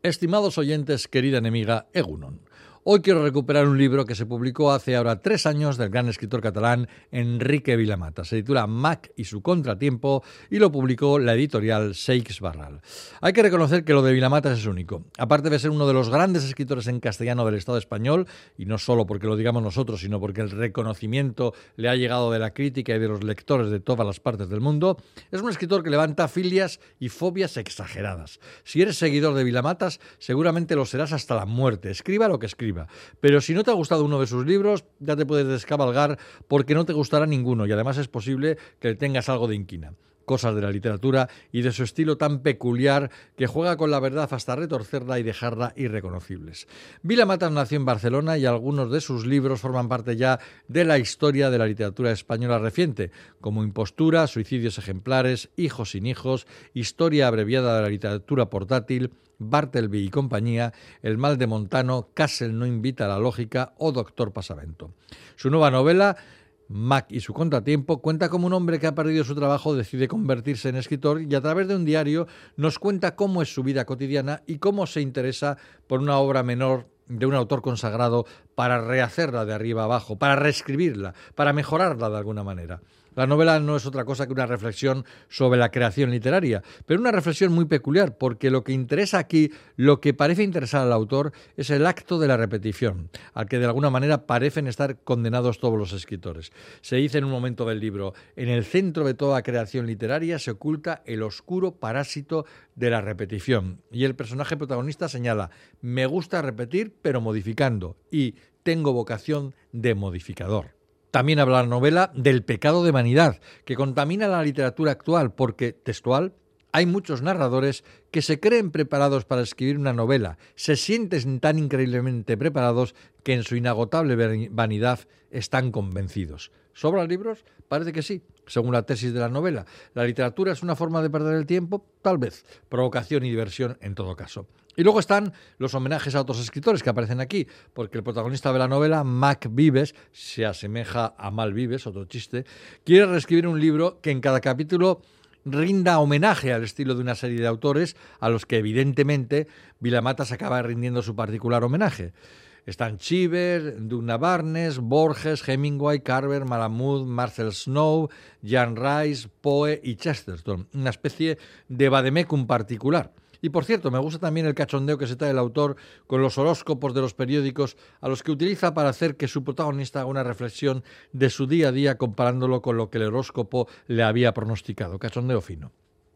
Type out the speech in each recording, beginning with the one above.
Estimados oyentes, querida enemiga, Egunon. Hoy quiero recuperar un libro que se publicó hace ahora 3 años del gran escritor catalán Enrique Vilamata. Se titula Mac y su contratiempo y lo publicó la editorial Seix Barral. Hay que reconocer que lo de Vilamata es único. Aparte de ser uno de los grandes escritores en castellano del Estado español, y no solo porque lo digamos nosotros, sino porque el reconocimiento le ha llegado de la crítica y de los lectores de todas las partes del mundo, es un escritor que levanta filias y fobias exageradas. Si eres seguidor de Vilamatas, seguramente lo serás hasta la muerte. Escriba lo que escriba. Pero si no te ha gustado uno de sus libros, ya te puedes descabalgar porque no te gustará ninguno y además es posible que le tengas algo de inquina. Cosas de la literatura y de su estilo tan peculiar que juega con la verdad hasta retorcerla y dejarla irreconocibles. Vilamatas nació en Barcelona y algunos de sus libros forman parte ya de la historia de la literatura española reciente, como Impostura, Suicidios ejemplares, Hijos sin hijos, Historia abreviada de la literatura portátil, Bartleby y compañía, El mal de Montano, Castle no invita a la lógica o Doctor Pasavento. Su nueva novela, Mac y su contratiempo, cuenta cómo un hombre que ha perdido su trabajo decide convertirse en escritor y a través de un diario nos cuenta cómo es su vida cotidiana y cómo se interesa por una obra menor de un autor consagrado para rehacerla de arriba abajo, para reescribirla, para mejorarla de alguna manera. La novela no es otra cosa que una reflexión sobre la creación literaria, pero una reflexión muy peculiar, porque lo que interesa aquí, lo que parece interesar al autor, es el acto de la repetición, al que de alguna manera parecen estar condenados todos los escritores. Se dice en un momento del libro, en el centro de toda creación literaria se oculta el oscuro parásito de la repetición. Y el personaje protagonista señala, me gusta repetir, pero modificando, y tengo vocación de modificador. También habla la novela del pecado de vanidad, que contamina la literatura actual porque, textual, hay muchos narradores que se creen preparados para escribir una novela, se sienten tan increíblemente preparados que en su inagotable vanidad están convencidos. ¿Sobran libros? Parece que sí, según la tesis de la novela. ¿La literatura es una forma de perder el tiempo? Tal vez. Provocación y diversión en todo caso. Y luego están los homenajes a otros escritores que aparecen aquí, porque el protagonista de la novela, Mac Vives, se asemeja a Mal Vives, otro chiste, quiere reescribir un libro que en cada capítulo rinda homenaje al estilo de una serie de autores a los que evidentemente Vilamatas acaba rindiendo su particular homenaje. Están Cheever, Douglas Barnes, Borges, Hemingway, Carver, Malamud, Marcel Snow, Jan Rice, Poe y Chesterton, una especie de vademecum particular. Y por cierto, me gusta también el cachondeo que se trae el autor con los horóscopos de los periódicos a los que utiliza para hacer que su protagonista haga una reflexión de su día a día comparándolo con lo que el horóscopo le había pronosticado. Cachondeo fino.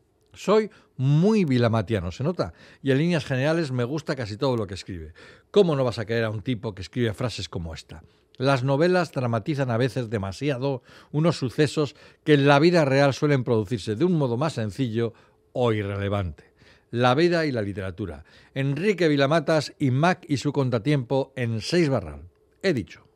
Soy muy vilamatiano, se nota, y en líneas generales me gusta casi todo lo que escribe. ¿Cómo no vas a querer a un tipo que escribe frases como esta? Las novelas dramatizan a veces demasiado unos sucesos que en la vida real suelen producirse de un modo más sencillo o irrelevante. La vida y la literatura. Enrique Vilamatas y Mac y su contratiempo en Seix Barral. He dicho.